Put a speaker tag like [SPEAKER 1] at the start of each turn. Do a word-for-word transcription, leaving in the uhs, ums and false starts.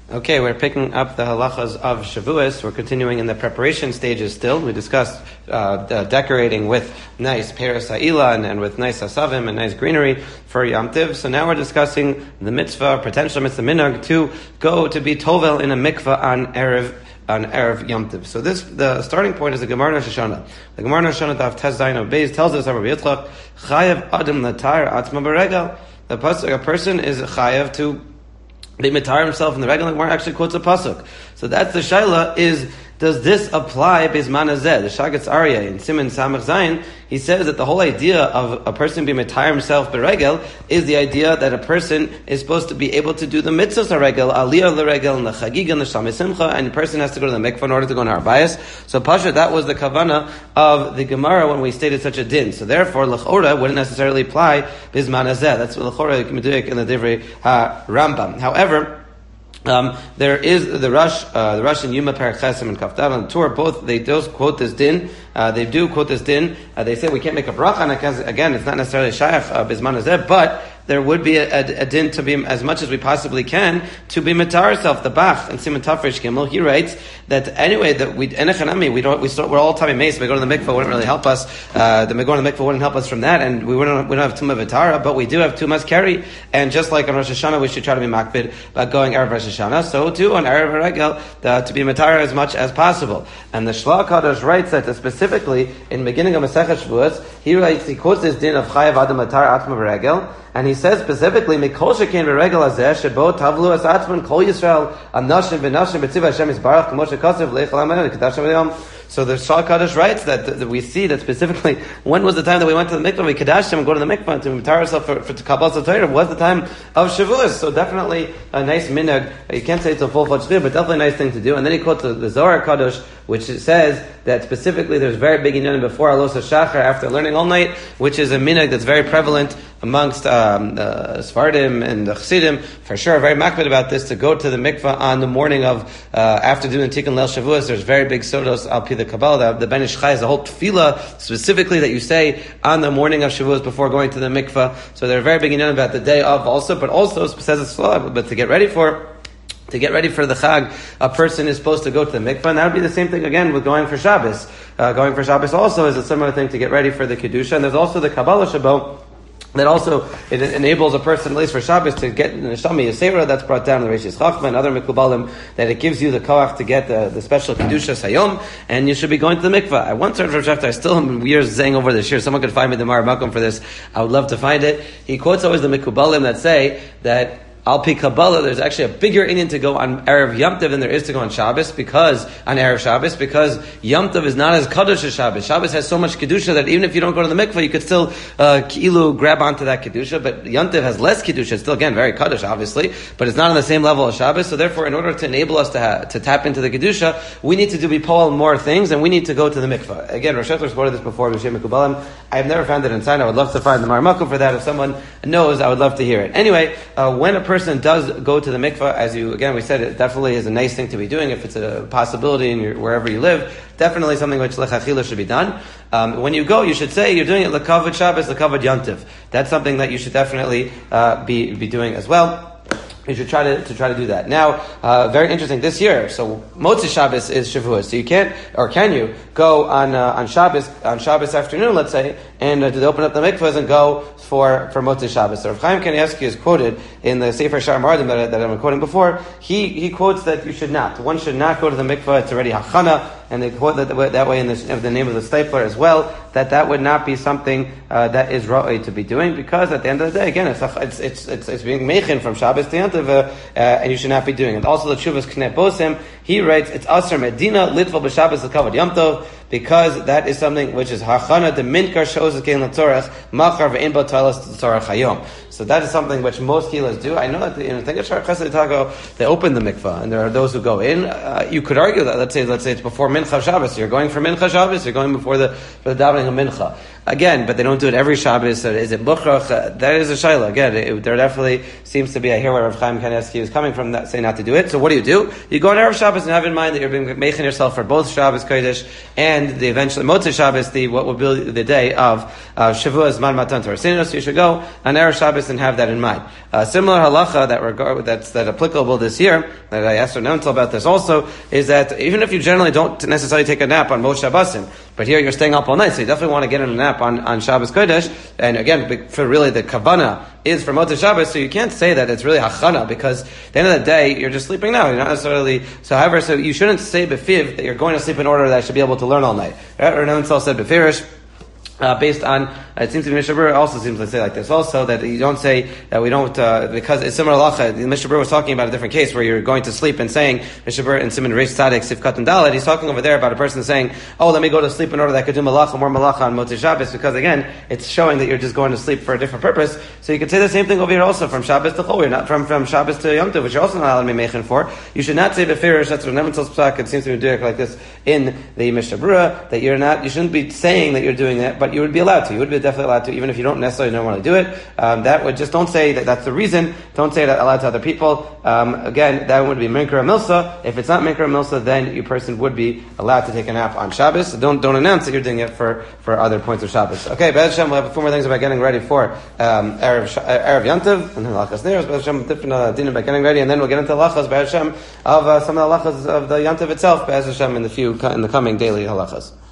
[SPEAKER 1] Okay, we're picking up the halachas of Shavuos. We're continuing in the preparation stages still. We discussed uh, de- decorating with nice peres ha'ila and, and with nice asavim and nice greenery for Yom Tiv. So now we're discussing the mitzvah, potential mitzvah minhag, to go to be tovel in a mikvah on Erev on Erev Yom Tiv. So this, the starting point is the Gemara Rosh Hashanah. The Gemara Rosh Hashanah Daf Tes Zayin Beis tells us, Rabbi Yitzchak, Chayav Adam Latar Atzma Beregel. The pasuk, a person is chayav to be mitar himself in the regular. Gemara actually quotes a pasuk. So that's the shaila, is, does this apply bisman hazeh? The Shagatz Aryeh in Siman Samach Zayin, he says that the whole idea of a person being mitar himself beregel is the idea that a person is supposed to be able to do the mitzvahs haregel, aliyah l'regel, and the chagiga, and the shamei simcha, and the person has to go to the mikvah in order to go in Har Bayis. So Pasha, that was the kavana of the Gemara when we stated such a din. So therefore, l'chora wouldn't necessarily apply bisman hazeh. That's what l'chora meduik in the Divrei HaRambam. However, Um, there is the Rush, uh, the Russian Yuma Parak Chesim and Kaftav on the tour. Both they do quote this din. Uh, they do quote this din. Uh, they say we can't make a bracha on it because, again, it's not necessarily shayach uh, bisman hazeh, but there would be a, a, a din to be, as much as we possibly can, to be mitar herself. The Bach and Simon Tafresh Gimel, he writes that anyway, that we enechanami, we don't, we start, we're all tummy mace. We go to the mikvah, wouldn't really help us. Uh, the going to the mikvah wouldn't help us from that, and we wouldn't, we don't have tumah vitara, but we do have tumas carry. And just like on Rosh Hashanah, we should try to be makbid about going erev Rosh Hashanah. So too on erev Regel, to be mitar as much as possible. And the Shlach Kadosh writes that specifically in the beginning of Masechet Shavuos, he writes, he quotes this din of chayav adam matar atma regel. And he says specifically, Mikol shekein v'regel hazeh shebo tavlu as atman kol Yisrael anashim v'nashim b'tziv Hashem yisbarach k'mo shekasev leichal hamayim v'kedash hamayim. So the Shal Kaddish writes that, that we see that specifically, when was the time that we went to the mikvah, we kadashed him and go to the mikvah to retire ourselves for, for to Kabbalah Torah, was the time of Shavuos. So definitely a nice minhag. You can't say it's a full-fledged chiyuv, but definitely a nice thing to do. And then he quotes the, the Zohar Kaddish, which says that specifically there's very big inyanim before Alos HaShachar, after learning all night, which is a minhag that's very prevalent amongst um, uh, Sfardim and the Chassidim. For sure, very makbid about this, to go to the mikvah on the morning of, uh, after doing Tikkun Leil Shavuos. There's very big sodos al pi the Kabbalah. The, the Ben Ish Chai is a whole tefillah specifically that you say on the morning of Shavuos before going to the mikvah. So they're very big inyanim about the day of also, but also says it's slow, but to get ready for To get ready for the Chag, a person is supposed to go to the mikvah, and that would be the same thing again with going for Shabbos. Uh, going for Shabbos also is a similar thing to get ready for the Kedusha, and there's also the Kabbalah Shabbat, that also it enables a person, at least for Shabbos, to get the Neshama Yisera, that's brought down in the Rishis Chachma and other Mikubalim, that it gives you the koach to get the, the special Kedusha Sayom, and you should be going to the mikvah. I once heard from Shafta, I still am years saying over this year, someone could find me the Mar Makom for this, I would love to find it. He quotes always the Mikubalim that say that Al Pi Kabbalah, there's actually a bigger inyan to go on Erev Yom Tov than there is to go on Shabbos, because, on Erev Shabbos, because Yom Tov is not as Kaddish as Shabbos. Shabbos has so much Kedusha that even if you don't go to the mikvah, you could still, uh, ki'ilu, grab onto that Kedusha, but Yom Tov has less Kedusha. It's still, again, very Kaddish, obviously, but it's not on the same level as Shabbos, so therefore, in order to enable us to ha- to tap into the Kedusha, we need to do be poel more things, and we need to go to the mikvah. Again, Rosh Hashanah quoted this before, B'Shem Mikubalim. I have never found it in Sinai. I would love to find the Mar Makom for that. If someone knows, I would love to hear it. Anyway, uh, when a person does go to the mikvah, as you, again, we said, it definitely is a nice thing to be doing if it's a possibility in your, wherever you live. Definitely something which lechachila should be done. Um, when you go, you should say you're doing it lekavod Shabbos, lekavod Yontiv. That's something that you should definitely uh, be be doing as well. You should try to, to try to do that. Now, uh, very interesting this year. So, Motzei Shabbos is Shavuos. So you can't, or can you, go on uh, on Shabbos on Shabbos afternoon, let's say, and uh, to open up the mikvahs and go for for Motzei Shabbos. So, Rav Chaim Kanievsky is quoted in the Sefer Shar Mardim that, that I'm quoting before. He he quotes that you should not. One should not go to the mikvah. It's already hachana, and they quote that that way in the, in the name of the stapler as well. That that would not be something uh, that is ra'oi to be doing, because at the end of the day, again, it's it's it's it's, it's being mechin from Shabbos to Yom Tov, uh, uh, and you should not be doing it. Also, the Tshuvas Knei Bosim, he writes, it's Asr Medina Litval b'Shabbos l'kavod Yom Tov, because that is something which is hachana the minkar shows again l'tzorach machar ve'in batalas l'tzorach hayom. So that is something which most kilas do. I know that in the Shar Chesed Tago they open the mikvah, and there are those who go in. Uh, you could argue that let's say let's say it's before Mincha Shabbos. You're going for Mincha Shabbos. You're going before the for the davening of Mincha. again, but they don't do it every Shabbos. So is it Buchrach? Uh, that is a Shaila. Again, it, there definitely seems to be, I hear where Rav Chaim Kanievsky is coming from, that saying not to do it. So what do you do? You go on Erev Shabbos and have in mind that you're being making yourself for both Shabbos Kodesh and the eventually Motzei Shabbos, the what will be the day of uh, Shavuos Man Matan Torah. So you should go on Erev Shabbos and have that in mind. Uh, similar halacha that regard that's that applicable this year that I asked Renantel about this also is that even if you generally don't necessarily take a nap on most Shabbosim, but here you're staying up all night, so you definitely want to get in a nap on, on Shabbos Kodesh. And again, for really the Kavanah is for Motzei Shabbos, so you can't say that it's really Hachana, because at the end of the day, you're just sleeping now. You're not necessarily, so however, so you shouldn't say Befiv that you're going to sleep in order that I should be able to learn all night. Right? Renantel said Befirish, Uh, based on, uh, it seems to be Mishnah Berurah also seems to say like this also, that you don't say that we don't, uh, because it's similar halacha. Mishnah Berurah was talking about a different case where you're going to sleep and saying, Mishnah Berurah in Siman Reish Tzadik, Sifkat and Dalet, he's talking over there about a person saying, oh, let me go to sleep in order that I could do malacha, more malacha on Motzei Shabbos, because again, it's showing that you're just going to sleep for a different purpose. So you could say the same thing over here also, from Shabbos to Chol, you're not from, from Shabbos to Yom Tov, which you're also not allowed to be meichen for. You should not say Befirish, that's what Nementel's Psak, it seems to be doing like this in the Mishnah Berurah, that you're not, you shouldn't be saying that you're doing that, but you would be allowed to. You would be definitely allowed to, even if you don't necessarily don't want to do it. Um, that would just don't say that that's the reason. Don't say that allowed to other people. Um, again, that would be Minkra Milsa. If it's not Minkra Milsa, then your person would be allowed to take a nap on Shabbos. So don't don't announce that you're doing it for, for other points of Shabbos. Okay, Be'ez Hashem, we'll have four more things about getting ready for um, Erev Erev Yantiv and then Lachas Neiros. Be'ez Hashem, different uh, din about getting ready, and then we'll get into Lachas Be'ez Hashem of uh, some of the Lachas of the Yantiv itself. Be'ez Hashem in the few in the coming daily Halachas.